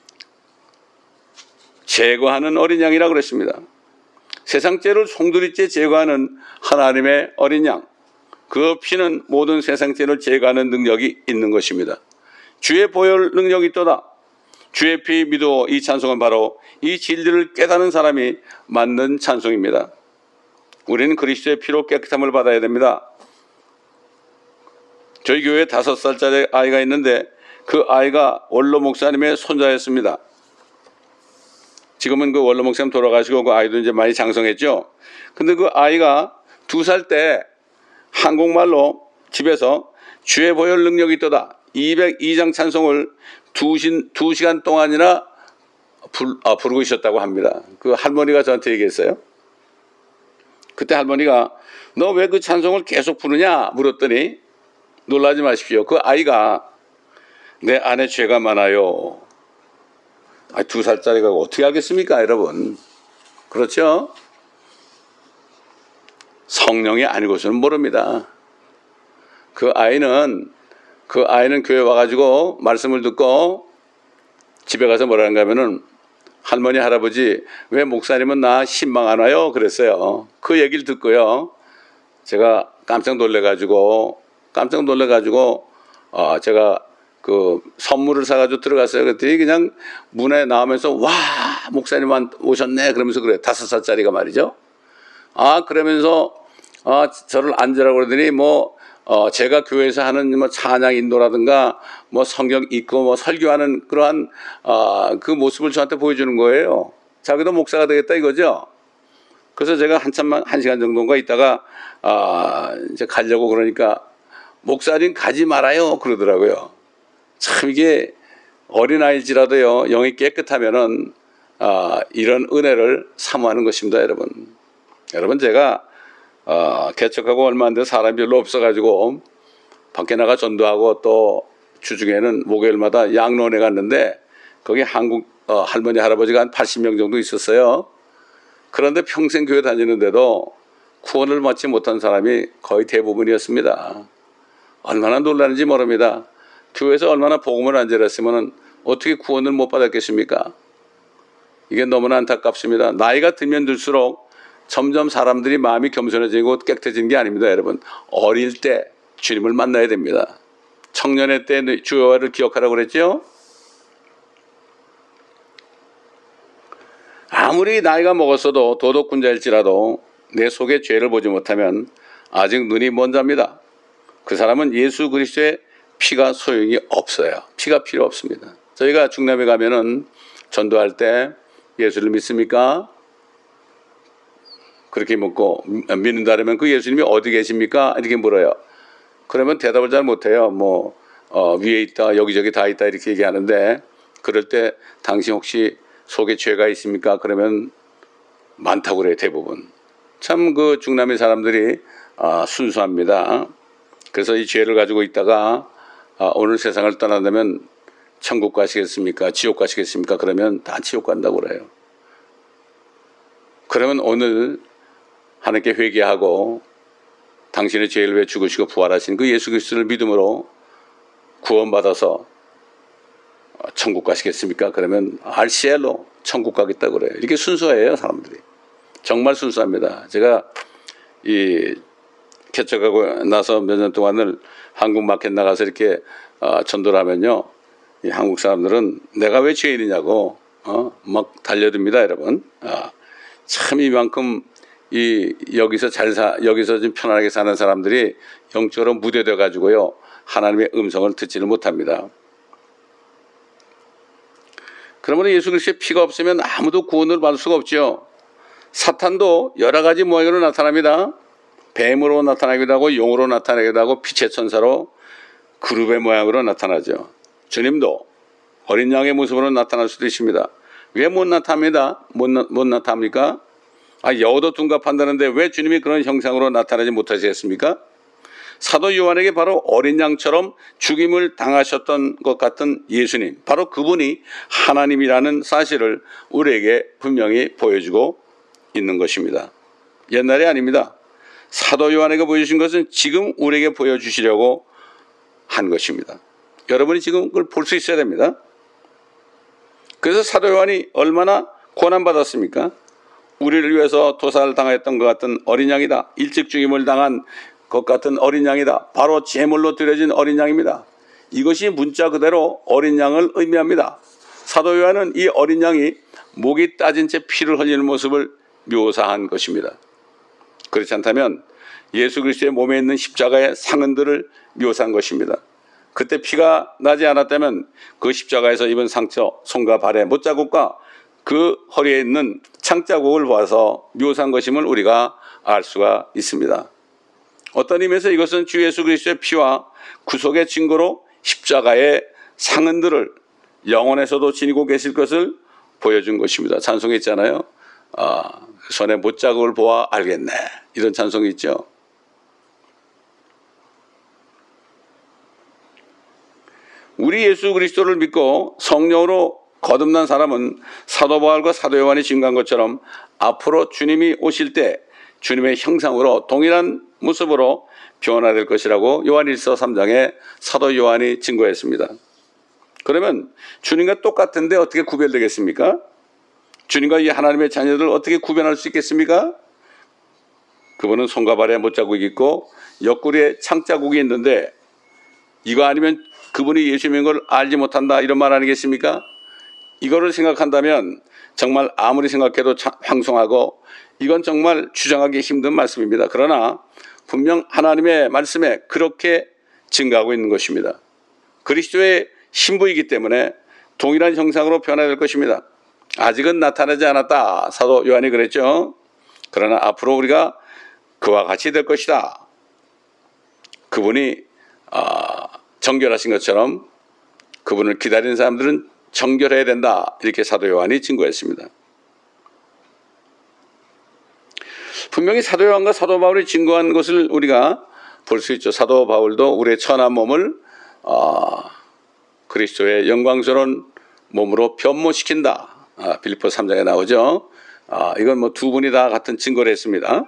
제거하는 어린 양이라고 그랬습니다. 세상 죄를 송두리째 제거하는 하나님의 어린 양, 그 피는 모든 세상 죄를 제거하는 능력이 있는 것입니다. 주의 보혈 능력이 있도다. 주의 피 믿어. 이 찬송은 바로 이 진리를 깨닫는 사람이 만든 찬송입니다. 우리는 그리스도의 피로 깨끗함을 받아야 됩니다. 저희 교회에 5살짜리 아이가 있는데 그 아이가 원로 목사님의 손자였습니다. 지금은 그 원로 목사님 돌아가시고 그 아이도 이제 많이 장성했죠. 근데 그 아이가 2살 때 한국말로 집에서 주의 보혈 능력이 있도다 202장 찬송을 2시간 동안이나 부르고 있었다고 합니다. 그 할머니가 저한테 얘기했어요. 그때 할머니가 너 왜 그 찬송을 계속 부르냐 물었더니, 놀라지 마십시오, 그 아이가 내 안에 죄가 많아요. 2살짜리가 어떻게 알겠습니까, 여러분? 그렇죠? 성령이 아니고서는 모릅니다. 그 아이는 교회 와가지고 말씀을 듣고 집에 가서 뭐라는가 하면은, 할머니 할아버지 왜 목사님은 나 신방 안 와요? 그랬어요. 그 얘기를 듣고요, 제가 깜짝 놀래가지고 제가 그 선물을 사가지고 들어갔어요. 그랬더니 그냥 문에 나오면서 와, 목사님 오셨네 그러면서 그래요. 5살짜리가 말이죠. 그러면서 저를 앉으라고 그러더니 제가 교회에서 하는 찬양 인도라든가 성경 읽고 설교하는 그러한 그 모습을 저한테 보여주는 거예요. 자기도 목사가 되겠다 이거죠. 그래서 제가 한 시간 정도인가 있다가 이제 가려고 그러니까 목사님 가지 말아요 그러더라고요. 참 이게 어린아이일지라도요, 영이 깨끗하면은 이런 은혜를 사모하는 것입니다. 여러분 제가 개척하고 얼마 안 돼서 사람이 별로 없어가지고 밖에 나가 전도하고 또 주중에는 목요일마다 양론에 갔는데 거기 한국 할머니 할아버지가 한 80명 정도 있었어요. 그런데 평생 교회 다니는데도 구원을 받지 못한 사람이 거의 대부분이었습니다. 얼마나 놀라는지 모릅니다. 교회에서 얼마나 복음을 안 전했으면 어떻게 구원을 못 받았겠습니까? 이게 너무나 안타깝습니다. 나이가 들면 들수록 점점 사람들이 마음이 겸손해지고 깨끗해지는 게 아닙니다, 여러분. 어릴 때 주님을 만나야 됩니다. 청년의 때 주여와를 기억하라고 그랬죠? 아무리 나이가 먹었어도 도덕군자일지라도 내 속에 죄를 보지 못하면 아직 눈이 먼 자입니다. 그 사람은 예수 그리스도의 피가 소용이 없어요. 피가 필요 없습니다. 저희가 중남에 가면은 전도할 때 예수를 믿습니까? 그렇게 묻고 믿는다면 그 예수님이 어디 계십니까? 이렇게 물어요. 그러면 대답을 잘 못해요. 위에 있다, 여기저기 다 있다 이렇게 얘기하는데 그럴 때 당신 혹시 속에 죄가 있습니까? 그러면 많다고 그래요, 대부분. 참 그 중남의 사람들이 순수합니다. 그래서 이 죄를 가지고 있다가 오늘 세상을 떠난다면 천국 가시겠습니까? 지옥 가시겠습니까? 그러면 다 지옥 간다고 그래요. 그러면 오늘 하나님께 회개하고 당신의 죄를 위해 죽으시고 부활하신 그 예수 그리스도를 믿음으로 구원받아서 천국 가시겠습니까? 그러면 RCL로 천국 가겠다고 그래요. 이렇게 순수해요, 사람들이. 정말 순수합니다. 제가 이 개척하고 나서 몇 년 동안을 한국 마켓 나가서 이렇게 전도를 하면요, 이 한국 사람들은 내가 왜 죄인이냐고 막 달려듭니다, 여러분. 참 이만큼 여기서 여기서 좀 편안하게 사는 사람들이 영적으로 무뎌져 가지고요 하나님의 음성을 듣지를 못합니다. 그러면 예수 그리스도의 피가 없으면 아무도 구원을 받을 수가 없죠. 사탄도 여러 가지 모양으로 나타납니다. 뱀으로 나타나기도 하고 용으로 나타나기도 하고 빛의 천사로 그룹의 모양으로 나타나죠. 주님도 어린 양의 모습으로 나타날 수도 있습니다. 왜 못 나타납니다? 못 나타납니까? 여우도 둔갑한다는데 왜 주님이 그런 형상으로 나타나지 못하시겠습니까? 사도 요한에게 바로 어린 양처럼 죽임을 당하셨던 것 같은 예수님, 바로 그분이 하나님이라는 사실을 우리에게 분명히 보여주고 있는 것입니다. 옛날이 아닙니다. 사도 요한에게 보여주신 것은 지금 우리에게 보여주시려고 한 것입니다. 여러분이 지금 그걸 볼 수 있어야 됩니다. 그래서 사도 요한이 얼마나 고난받았습니까? 우리를 위해서 도살을 당했던 것 같은 어린 양이다. 일찍 죽임을 당한 것 같은 어린 양이다. 바로 제물로 드려진 어린 양입니다. 이것이 문자 그대로 어린 양을 의미합니다. 사도 요한은 이 어린 양이 목이 따진 채 피를 흘리는 모습을 묘사한 것입니다. 그렇지 않다면 예수 그리스도의 몸에 있는 십자가의 상흔들을 묘사한 것입니다. 그때 피가 나지 않았다면 그 십자가에서 입은 상처, 손과 발의 못자국과 그 허리에 있는 창자국을 봐서 묘사한 것임을 우리가 알 수가 있습니다. 어떤 의미에서 이것은 주 예수 그리스도의 피와 구속의 증거로 십자가의 상흔들을 영혼에서도 지니고 계실 것을 보여준 것입니다. 찬송이 있잖아요. 손에 못자국을 보아 알겠네. 이런 찬송이 있죠. 우리 예수 그리스도를 믿고 성령으로 거듭난 사람은 사도 바울과 사도 요한이 증거한 것처럼 앞으로 주님이 오실 때 주님의 형상으로 동일한 모습으로 변화될 것이라고 요한일서 3장에 사도 요한이 증거했습니다. 그러면 주님과 똑같은데 어떻게 구별되겠습니까? 주님과 이 하나님의 자녀들을 어떻게 구별할 수 있겠습니까? 그분은 손과 발에 못자국이 있고 옆구리에 창자국이 있는데 이거 아니면 그분이 예수님인 걸 알지 못한다 이런 말 아니겠습니까? 이거를 생각한다면 정말 아무리 생각해도 황송하고 이건 정말 주장하기 힘든 말씀입니다. 그러나 분명 하나님의 말씀에 그렇게 증가하고 있는 것입니다. 그리스도의 신부이기 때문에 동일한 형상으로 변화될 것입니다. 아직은 나타나지 않았다. 사도 요한이 그랬죠. 그러나 앞으로 우리가 그와 같이 될 것이다. 그분이 정결하신 것처럼 그분을 기다리는 사람들은 정결해야 된다. 이렇게 사도 요한이 증거했습니다. 분명히 사도 요한과 사도 바울이 증거한 것을 우리가 볼 수 있죠. 사도 바울도 우리의 천한 몸을 그리스도의 영광스러운 몸으로 변모시킨다. 빌립보 3장에 나오죠. 이건 뭐 두 분이 다 같은 증거를 했습니다.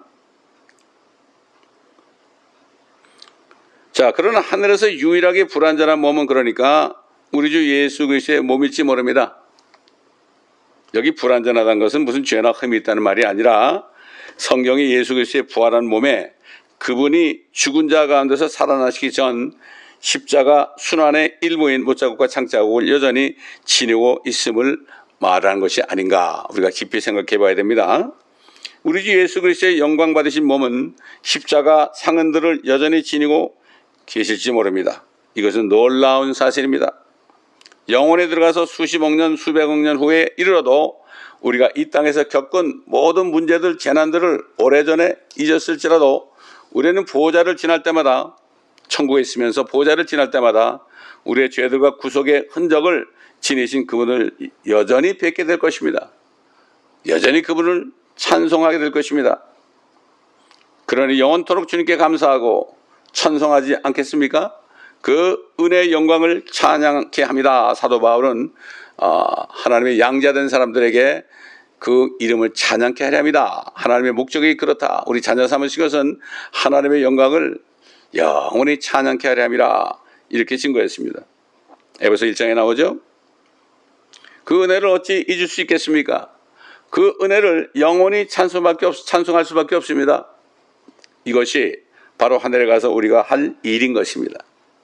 자, 그러나 하늘에서 유일하게 불완전한 몸은 그러니까 우리 주 예수 그리스도의 몸일지 모릅니다. 여기 불완전하다는 것은 무슨 죄나 흠이 있다는 말이 아니라 성경이 예수 그리스도의 부활한 몸에 그분이 죽은 자 가운데서 살아나시기 전 십자가 순환의 일부인 못자국과 창자국을 여전히 지니고 있음을 말하는 것이 아닌가 우리가 깊이 생각해 봐야 됩니다. 우리 주 예수 그리스도의 영광 받으신 몸은 십자가 상흔들을 여전히 지니고 계실지 모릅니다. 이것은 놀라운 사실입니다. 영혼에 들어가서 수십억 년, 수백억 년 후에 이르러도 우리가 이 땅에서 겪은 모든 문제들, 재난들을 오래전에 잊었을지라도 우리는 보좌를 지날 때마다 천국에 있으면서 보좌를 지날 때마다 우리의 죄들과 구속의 흔적을 지니신 그분을 여전히 뵙게 될 것입니다. 여전히 그분을 찬송하게 될 것입니다. 그러니 영원토록 주님께 감사하고 찬송하지 않겠습니까? 그 은혜의 영광을 찬양케 합니다. 사도 바울은 하나님의 양자된 사람들에게 그 이름을 찬양케 하려 합니다. 하나님의 목적이 그렇다. 우리 자녀 삼으신 것은 하나님의 영광을 영원히 찬양케 하려 함이라 이렇게 증거했습니다. 에베소 1장에 나오죠. 그 은혜를 어찌 잊을 수 있겠습니까? 그 은혜를 영원히 찬송할 수밖에 없습니다. 이것이 바로 하늘에 가서 우리가 할 일인 것입니다.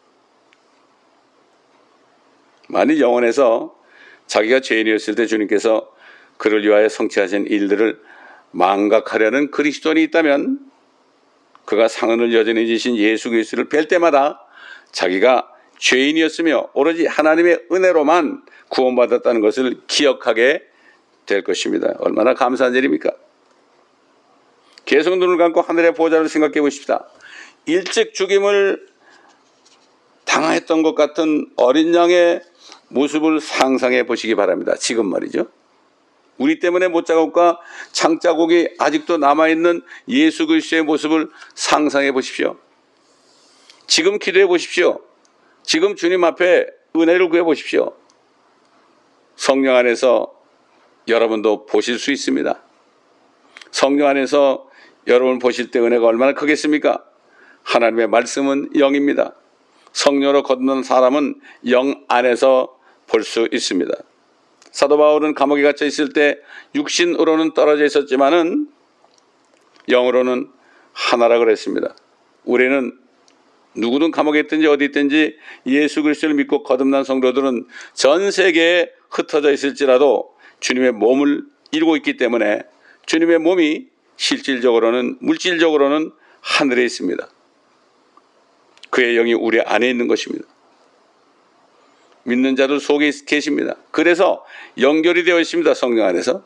만일 영원에서 자기가 죄인이었을 때 주님께서 그를 위하여 성취하신 일들을 망각하려는 그리스도인이 있다면 그가 상흔을 여전히 지신 예수 그리스도를 뵐 때마다 자기가 죄인이었으며 오로지 하나님의 은혜로만 구원받았다는 것을 기억하게 될 것입니다. 얼마나 감사한 일입니까? 계속 눈을 감고 하늘의 보좌를 생각해 보십시다. 일찍 죽임을 당했던 것 같은 어린 양의 모습을 상상해 보시기 바랍니다. 지금 말이죠. 우리 때문에 못자국과 창자국이 아직도 남아있는 예수 그리스도의 모습을 상상해 보십시오. 지금 기도해 보십시오. 지금 주님 앞에 은혜를 구해 보십시오. 성령 안에서 여러분도 보실 수 있습니다. 성령 안에서 여러분 보실 때 은혜가 얼마나 크겠습니까? 하나님의 말씀은 영입니다. 성령으로 걷는 사람은 영 안에서 볼 수 있습니다. 사도 바울은 감옥에 갇혀 있을 때 육신으로는 떨어져 있었지만은 영으로는 하나라 그랬습니다. 우리는 누구든 감옥에 있든지 어디 있든지 예수 그리스도를 믿고 거듭난 성도들은 전 세계에 흩어져 있을지라도 주님의 몸을 이루고 있기 때문에 주님의 몸이 실질적으로는 물질적으로는 하늘에 있습니다. 그의 영이 우리 안에 있는 것입니다. 믿는 자들 속에 계십니다. 그래서 연결이 되어 있습니다. 성령 안에서.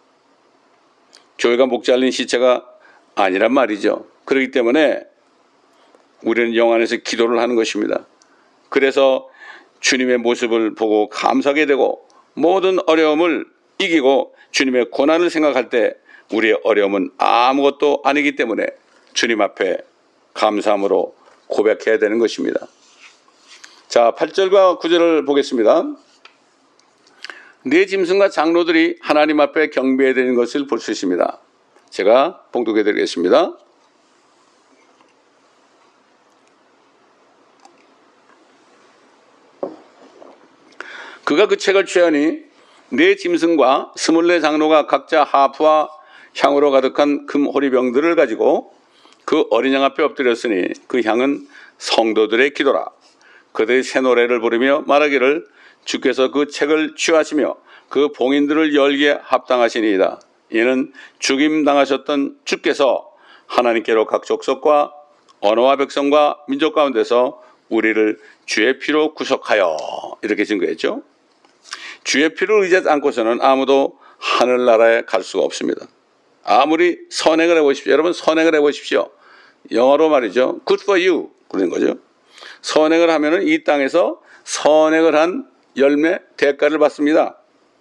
교회가 목 잘린 시체가 아니란 말이죠. 그렇기 때문에 우리는 영 안에서 기도를 하는 것입니다. 그래서 주님의 모습을 보고 감사하게 되고 모든 어려움을 이기고 주님의 고난을 생각할 때 우리의 어려움은 아무것도 아니기 때문에 주님 앞에 감사함으로 고백해야 되는 것입니다. 자, 8절과 9절을 보겠습니다. 네 짐승과 장로들이 하나님 앞에 경배해야 되는 것을 볼 수 있습니다. 제가 봉독해 드리겠습니다. 그가 그 책을 취하니 네 짐승과 24 장로가 각자 하프와 향으로 가득한 금 호리병들을 가지고 그 어린 양 앞에 엎드렸으니 그 향은 성도들의 기도라. 그들이 새 노래를 부르며 말하기를 주께서 그 책을 취하시며 그 봉인들을 열기에 합당하시니이다. 이는 죽임당하셨던 주께서 하나님께로 각 족속과 언어와 백성과 민족 가운데서 우리를 주의 피로 구속하여 이렇게 증거했죠. 주의 피를 의지하지 않고서는 아무도 하늘나라에 갈 수가 없습니다. 아무리 선행을 해보십시오. 여러분 선행을 해보십시오. 영어로 말이죠. Good for you 그런 거죠. 선행을 하면은 이 땅에서 선행을 한 열매 대가를 받습니다.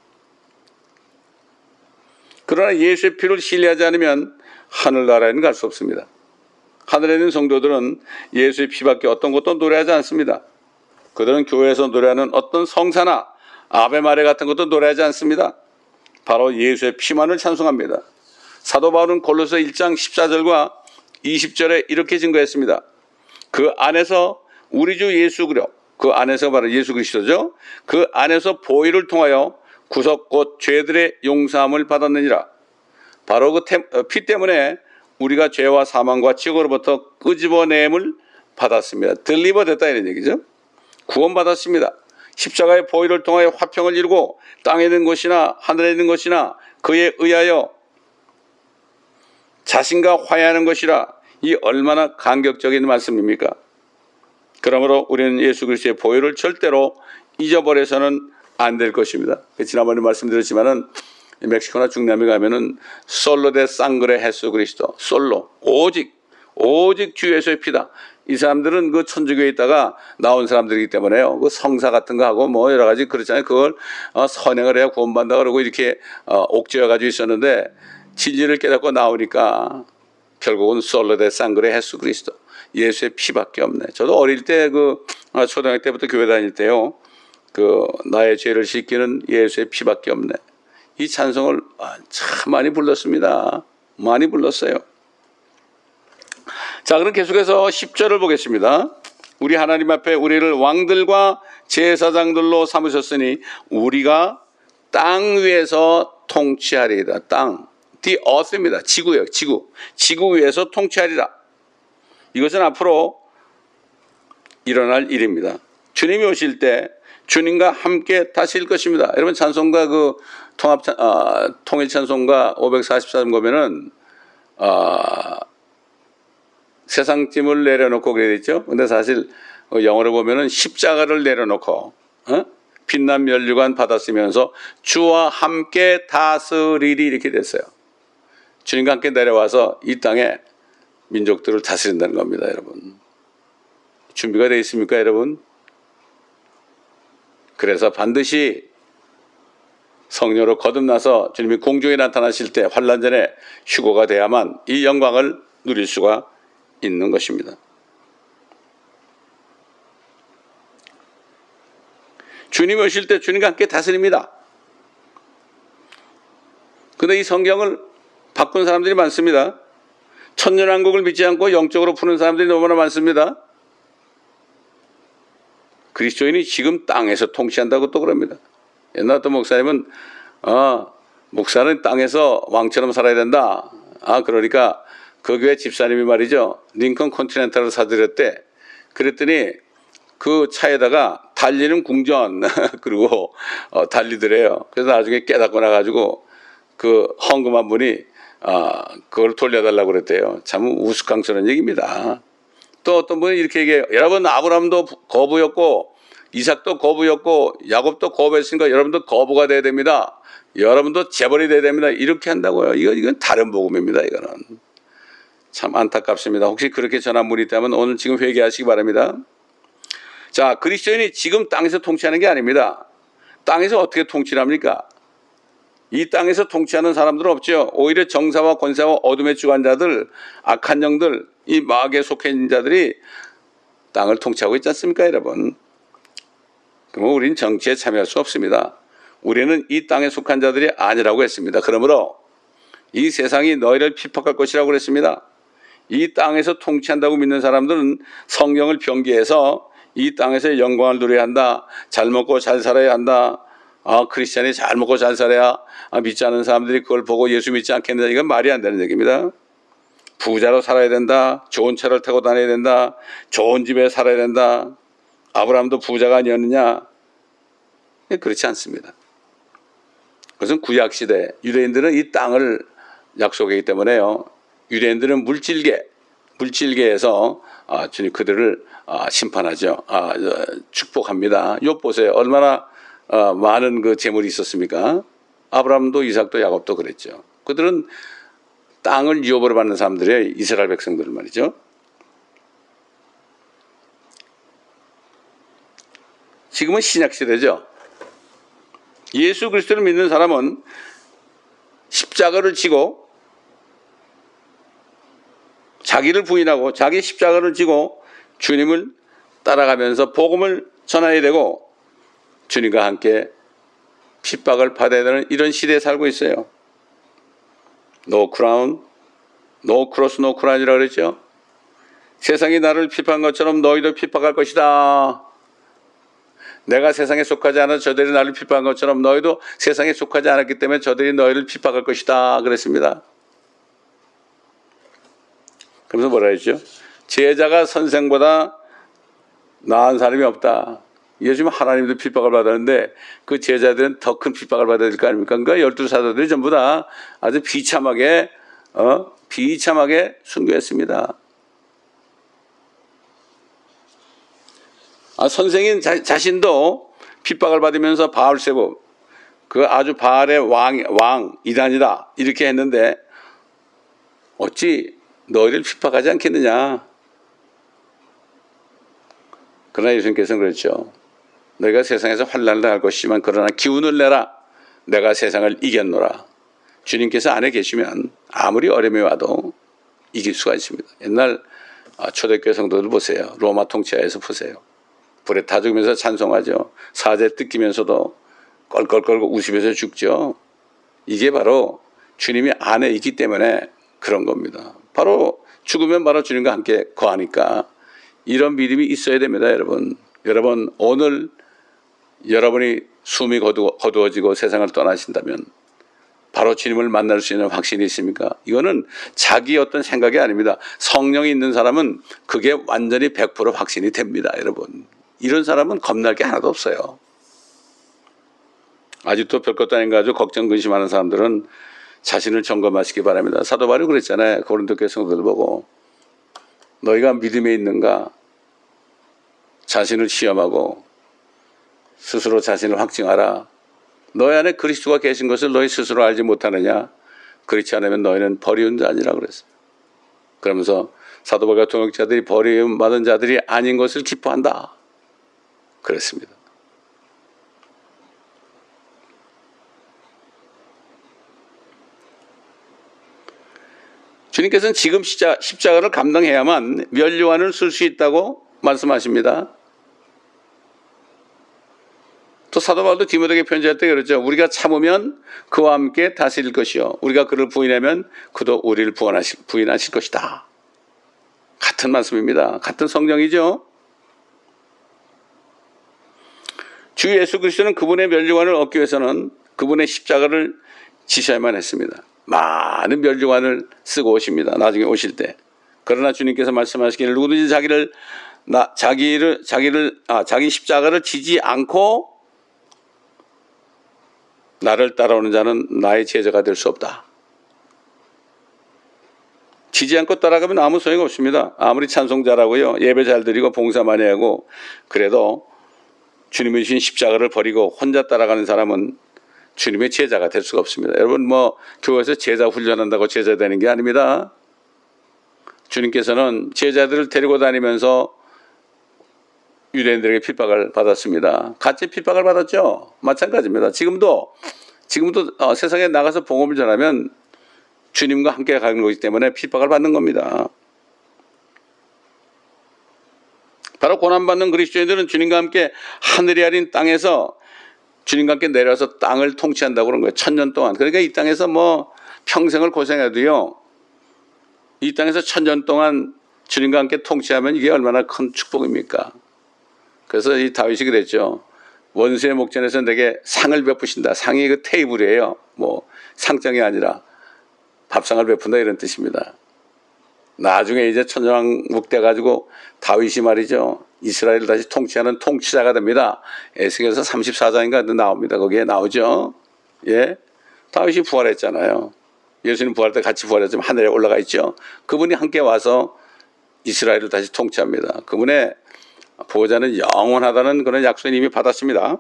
그러나 예수의 피를 신뢰하지 않으면 하늘나라에는 갈 수 없습니다. 하늘에 있는 성도들은 예수의 피밖에 어떤 것도 노래하지 않습니다. 그들은 교회에서 노래하는 어떤 성사나 아베마레 같은 것도 노래하지 않습니다. 바로 예수의 피만을 찬송합니다. 사도 바울은 골로새 1장 14절과 20절에 이렇게 증거했습니다. 그 안에서 우리 주 예수 그리스도, 그 안에서 바로 예수 그리스도죠. 그 안에서 보혈을 통하여 구속 곧 죄들의 용서함을 받았느니라. 바로 그 피 때문에 우리가 죄와 사망과 지옥으로부터 끄집어냄을 받았습니다. 딜리버 됐다 이런 얘기죠. 구원받았습니다. 십자가의 보혈을 통하여 화평을 이루고 땅에 있는 것이나 하늘에 있는 것이나 그에 의하여 자신과 화해하는 것이라. 이 얼마나 감격적인 말씀입니까? 그러므로 우리는 예수 그리스도의 보혈을 절대로 잊어버려서는 안 될 것입니다. 지난번에 말씀드렸지만은 멕시코나 중남미 가면은 솔로 데 상그레 헤수 그리스도, 솔로, 오직 주 예수의 피다. 이 사람들은 그 천주교에 있다가 나온 사람들이기 때문에요. 그 성사 같은 거 하고 뭐 여러 가지 그렇잖아요. 그걸 선행을 해야 구원받는다 그러고 이렇게 옥죄어 가지고 있었는데 진리를 깨닫고 나오니까 결국은 솔로 데 상그레 헤수 그리스도, 예수의 피밖에 없네. 저도 어릴 때 그 초등학교 때부터 교회 다닐 때요. 그 나의 죄를 씻기는 예수의 피밖에 없네. 이 찬송을 참 많이 불렀습니다. 많이 불렀어요. 자, 그럼 계속해서 10절을 보겠습니다. 우리 하나님 앞에 우리를 왕들과 제사장들로 삼으셨으니 우리가 땅 위에서 통치하리이다. 땅, the earth입니다. 지구예요. 지구 위에서 통치하리라. 이것은 앞으로 일어날 일입니다. 주님이 오실 때 주님과 함께 다실 것입니다. 여러분 찬송가 그 통일 찬송가 544점 보면은 세상 짐을 내려놓고 그래 있죠. 근데 사실 영어로 보면은 십자가를 내려놓고 빛난 면류관 받았으면서 주와 함께 다스리리 이렇게 됐어요. 주님과 함께 내려와서 이 땅에 민족들을 다스린다는 겁니다, 여러분. 준비가 되어 있습니까, 여러분? 그래서 반드시 성령으로 거듭나서 주님이 공중에 나타나실 때 환난 전에 휴거가 돼야만 이 영광을 누릴 수가 있는 것입니다. 주님이 오실 때 주님과 함께 다스립니다. 그런데 이 성경을 바꾼 사람들이 많습니다. 천년왕국을 믿지 않고 영적으로 푸는 사람들이 너무나 많습니다. 그리스도인이 지금 땅에서 통치한다고 또 그럽니다. 옛날 어떤 목사님은 목사는 땅에서 왕처럼 살아야 된다. 그러니까 그 교회 집사님이 말이죠. 링컨 컨티넨탈을 사들였대. 그랬더니 그 차에다가 달리는 궁전 그리고 달리더래요. 그래서 나중에 깨닫고 나가지고 그 헌금한 분이 그걸 돌려달라고 그랬대요. 참 우스꽝스러운 얘기입니다. 또 어떤 분이 이렇게 얘기해요. 여러분 아브라함도 거부였고 이삭도 거부였고 야곱도 거부했으니까 여러분도 거부가 돼야 됩니다. 여러분도 재벌이 돼야 됩니다. 이렇게 한다고요. 이건 다른 복음입니다. 이거는 참 안타깝습니다. 혹시 그렇게 전한 분이 있다면 오늘 지금 회개하시기 바랍니다. 자, 그리스도인이 지금 땅에서 통치하는 게 아닙니다. 땅에서 어떻게 통치를 합니까? 이 땅에서 통치하는 사람들은 없죠. 오히려 정사와 권세와 어둠의 주관자들, 악한 영들, 이 마귀에 속해 있는 자들이 땅을 통치하고 있지 않습니까, 여러분? 그러면 우리는 정치에 참여할 수 없습니다. 우리는 이 땅에 속한 자들이 아니라고 했습니다. 그러므로 이 세상이 너희를 핍박할 것이라고 그랬습니다. 이 땅에서 통치한다고 믿는 사람들은 성경을 변기해서 이 땅에서 영광을 누려야 한다. 잘 먹고 잘 살아야 한다. 크리스찬이 잘 먹고 잘 살아야 믿지 않는 사람들이 그걸 보고 예수 믿지 않겠느냐. 이건 말이 안 되는 얘기입니다. 부자로 살아야 된다. 좋은 차를 타고 다녀야 된다. 좋은 집에 살아야 된다. 아브라함도 부자가 아니었느냐. 그렇지 않습니다. 그것은 구약시대 유대인들은 이 땅을 약속하기 때문에요. 유대인들은 물질계에서 주님 그들을 심판하죠. 축복합니다. 욥 보세요. 얼마나 많은 그 재물이 있었습니까? 아브라함도 이삭도 야곱도 그랬죠. 그들은 땅을 유업으로 받는 사람들이에요. 이스라엘 백성들은 말이죠. 지금은 신약시대죠. 예수 그리스도를 믿는 사람은 십자가를 지고 자기를 부인하고 자기 십자가를 지고 주님을 따라가면서 복음을 전해야 되고 주님과 함께 핍박을 받아야 되는 이런 시대에 살고 있어요. No crown, no cross, no crown이라고 그랬죠. 세상이 나를 핍박한 것처럼 너희도 핍박할 것이다. 내가 세상에 속하지 않아 저들이 나를 핍박한 것처럼 너희도 세상에 속하지 않았기 때문에 저들이 너희를 핍박할 것이다 그랬습니다. 그러면서 뭐라 했죠? 제자가 선생보다 나은 사람이 없다. 요즘 하나님도 핍박을 받았는데 그 제자들은 더 큰 핍박을 받아야 될 거 아닙니까? 그러니까 12사도들이 전부 다 아주 비참하게 순교했습니다. 선생인 자신도 핍박을 받으면서 바알세부 그 아주 바알의 왕 이단이다 이렇게 했는데 어찌 너희를 핍박하지 않겠느냐. 그러나 예수님께서는 그렇죠. 너희가 세상에서 환난을 당할 것이지만 그러나 기운을 내라. 내가 세상을 이겼노라. 주님께서 안에 계시면 아무리 어려움이 와도 이길 수가 있습니다. 옛날 초대교회 성도들 보세요. 로마 통치하에서 보세요. 불에 타 죽으면서 찬송하죠. 사제 뜯기면서도 껄껄껄 웃으면서 죽죠. 이게 바로 주님이 안에 있기 때문에 그런 겁니다. 바로 죽으면 바로 주님과 함께 거하니까 이런 믿음이 있어야 됩니다. 여러분 오늘 여러분이 숨이 거두어지고 세상을 떠나신다면 바로 주님을 만날 수 있는 확신이 있습니까? 이거는 자기 어떤 생각이 아닙니다. 성령이 있는 사람은 그게 완전히 100% 확신이 됩니다. 여러분 이런 사람은 겁날 게 하나도 없어요. 아직도 별것도 아닌 거 가지고 걱정 근심하는 사람들은 자신을 점검하시기 바랍니다. 사도 바울이 그랬잖아요. 고린도 교회 성도들 보고 너희가 믿음에 있는가 자신을 시험하고 스스로 자신을 확증하라. 너희 안에 그리스도가 계신 것을 너희 스스로 알지 못하느냐. 그렇지 않으면 너희는 버리운 자니라 그랬어요. 그러면서 사도 바울과 동역자들이 버리움 받은 자들이 아닌 것을 기뻐한다 그랬습니다. 주님께서는 지금 십자가를 감당해야만 면류관을 쓸 수 있다고 말씀하십니다. 또 사도 바울도 디모데에게 편지할 때 그랬죠. 우리가 참으면 그와 함께 다스릴 것이요 우리가 그를 부인하면 그도 우리를 부인하실 것이다. 같은 말씀입니다. 같은 성경이죠. 주 예수 그리스도는 그분의 면류관을 얻기 위해서는 그분의 십자가를 지셔야만 했습니다. 많은 면류관을 쓰고 오십니다. 나중에 오실 때. 그러나 주님께서 말씀하시기를 누구든지 자기 십자가를 지지 않고 나를 따라오는 자는 나의 제자가 될 수 없다. 지지 않고 따라가면 아무 소용이 없습니다. 아무리 찬송 잘하고요. 예배 잘 드리고 봉사 많이 하고 그래도 주님이 주신 십자가를 버리고 혼자 따라가는 사람은 주님의 제자가 될 수가 없습니다. 여러분 교회에서 제자 훈련한다고 제자 되는 게 아닙니다. 주님께서는 제자들을 데리고 다니면서 유대인들에게 핍박을 받았습니다. 같이 핍박을 받았죠. 마찬가지입니다. 지금도 세상에 나가서 복음을 전하면 주님과 함께 가는 것이기 때문에 핍박을 받는 겁니다. 바로 고난받는 그리스도인들은 주님과 함께 하늘이 아닌 땅에서 주님과 함께 내려와서 땅을 통치한다고 그런 거예요. 1000년 동안. 그러니까 이 땅에서 평생을 고생해도요. 이 땅에서 1000년 동안 주님과 함께 통치하면 이게 얼마나 큰 축복입니까? 그래서 이 다윗이 그랬죠. 원수의 목전에서 내게 상을 베푸신다. 상이 그 테이블이에요. 상장이 아니라 밥상을 베푼다 이런 뜻입니다. 나중에 이제 천정왕국 돼가지고 다윗이 말이죠. 이스라엘을 다시 통치하는 통치자가 됩니다. 에스겔서 34장인가 나옵니다. 거기에 나오죠. 예, 다윗이 부활했잖아요. 예수님 부활할 때 같이 부활했지만 하늘에 올라가 있죠. 그분이 함께 와서 이스라엘을 다시 통치합니다. 그분의 보호자는 영원하다는 그런 약속을 이미 받았습니다.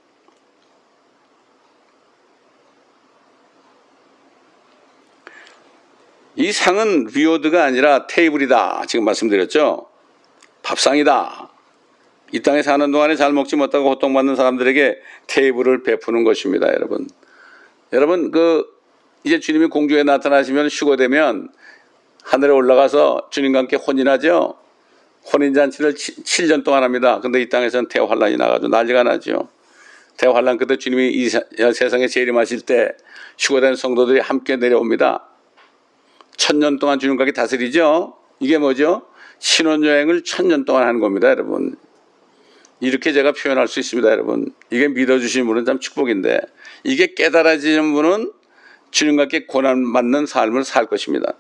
이 상은 리워드가 아니라 테이블이다. 지금 말씀드렸죠. 밥상이다. 이 땅에 사는 동안에 잘 먹지 못하고 고통받는 사람들에게 테이블을 베푸는 것입니다. 여러분 이제 주님이 공중에 나타나시면 휴거되면 하늘에 올라가서 주님과 함께 혼인하죠. 혼인잔치를 7년 동안 합니다. 근데 이 땅에서는 대환란이 나가지고 난리가 나죠. 대환란 그때 주님이 이 세상에 재림하실 때 휴거된 성도들이 함께 내려옵니다. 1000년 동안 주님과 함께 다스리죠. 이게 뭐죠? 신혼여행을 1000년 동안 하는 겁니다. 여러분. 이렇게 제가 표현할 수 있습니다, 여러분. 이게 믿어주신 분은 참 축복인데, 이게 깨달아지는 분은 주님과 함께 고난받는 삶을 살 것입니다.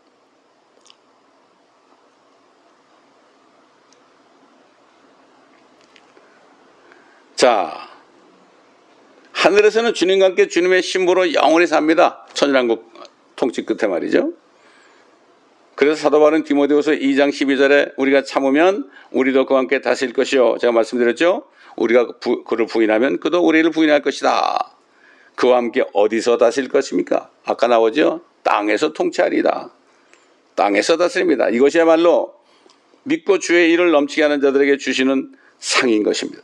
자, 하늘에서는 주님과 함께 주님의 신부로 영원히 삽니다. 천일왕국 통치 끝에 말이죠. 그래서 사도 바울은 디모데후서 2장 12절에 우리가 참으면 우리도 그와 함께 다스릴 것이요. 제가 말씀드렸죠. 우리가 그를 부인하면 그도 우리를 부인할 것이다. 그와 함께 어디서 다스릴 것입니까? 아까 나오죠. 땅에서 통치하리다. 땅에서 다스립니다. 이것이야말로 믿고 주의 일을 넘치게 하는 자들에게 주시는 상인 것입니다.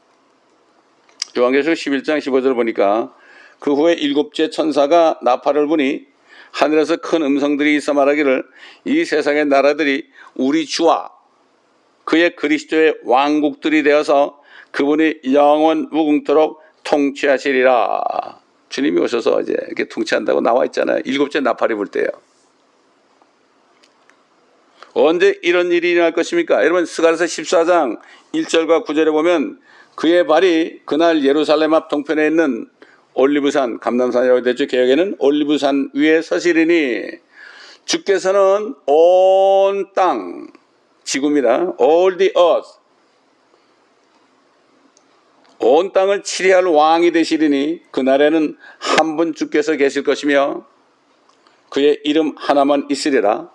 요한계시록 11장 15절을 보니까 그 후에 일곱째 천사가 나팔을 부니 하늘에서 큰 음성들이 있어 말하기를 이 세상의 나라들이 우리 주와 그의 그리스도의 왕국들이 되어서 그분이 영원 무궁토록 통치하시리라. 주님이 오셔서 이제 이렇게 통치한다고 나와 있잖아요. 일곱째 나팔이 불 때요. 언제 이런 일이 일어날 것입니까? 여러분 스가랴서 14장 1절과 9절에 보면 그의 발이 그날 예루살렘 앞 동편에 있는 올리브산, 감람산이라고 되죠. 개혁에는 올리브산 위에 서시리니 주께서는 온 땅, 지구입니다. All the earth. 온 땅을 치리할 왕이 되시리니 그날에는 한 분 주께서 계실 것이며 그의 이름 하나만 있으리라.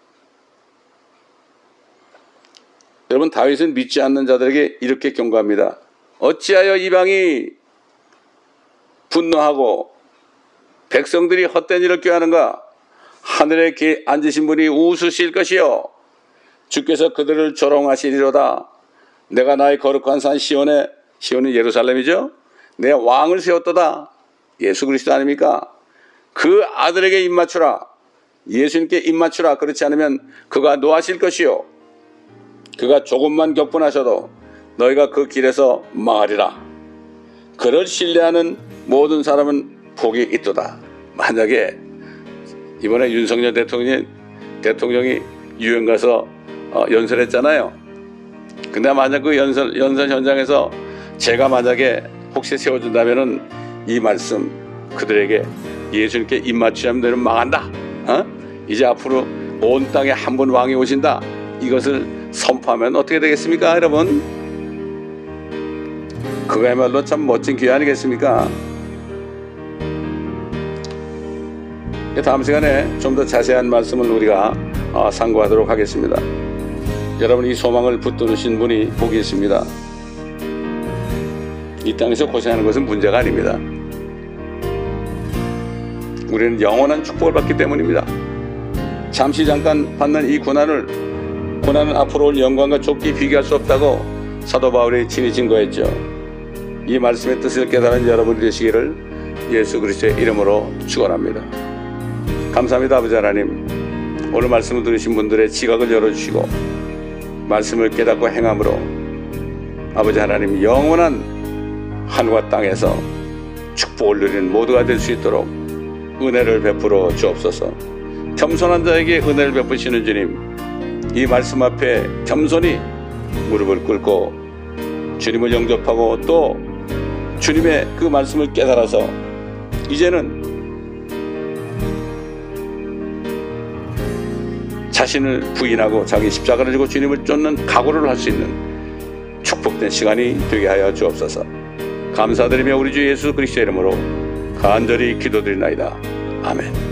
여러분 다윗은 믿지 않는 자들에게 이렇게 경고합니다. 어찌하여 이방이 분노하고 백성들이 헛된 일을 꾀하는가? 하늘에 앉으신 분이 웃으실 것이요 주께서 그들을 조롱하시리로다. 내가 나의 거룩한 산 시온은 예루살렘이죠. 내 왕을 세웠도다. 예수 그리스도 아닙니까? 그 아들에게 입맞추라. 예수님께 입맞추라. 그렇지 않으면 그가 노하실 것이요 그가 조금만 격분하셔도 너희가 그 길에서 망하리라. 그를 신뢰하는 모든 사람은 복이 있도다. 만약에 이번에 윤석열 대통령이 유엔 가서 연설했잖아요. 근데 만약 그 연설 현장에서 제가 만약에 혹시 세워준다면은 이 말씀 그들에게 예수님께 입맞추자면 너희는 망한다. 이제 앞으로 온 땅에 한 분 왕이 오신다. 이것을 선포하면 어떻게 되겠습니까, 여러분? 그거야말로 참 멋진 기회 아니겠습니까? 다음 시간에 좀 더 자세한 말씀을 우리가 상고하도록 하겠습니다. 여러분 이 소망을 붙드신 분이 복이 있습니다. 이 땅에서 고생하는 것은 문제가 아닙니다. 우리는 영원한 축복을 받기 때문입니다. 잠시 잠깐 받는 이 고난은 앞으로 올 영광과 좁게 비교할 수 없다고 사도 바울이 친히 증거했죠. 이 말씀의 뜻을 깨달은 여러분이 되시기를 예수 그리스도의 이름으로 축원합니다. 감사합니다. 아버지 하나님, 오늘 말씀을 들으신 분들의 지각을 열어주시고 말씀을 깨닫고 행함으로 아버지 하나님 영원한 하늘과 땅에서 축복을 누리는 모두가 될 수 있도록 은혜를 베풀어 주옵소서. 겸손한 자에게 은혜를 베푸시는 주님, 이 말씀 앞에 겸손히 무릎을 꿇고 주님을 영접하고 또 주님의 그 말씀을 깨달아서 이제는 자신을 부인하고 자기 십자가를 지고 주님을 쫓는 각오를 할 수 있는 축복된 시간이 되게 하여 주옵소서. 감사드리며 우리 주 예수 그리스도의 이름으로 간절히 기도드리나이다. 아멘.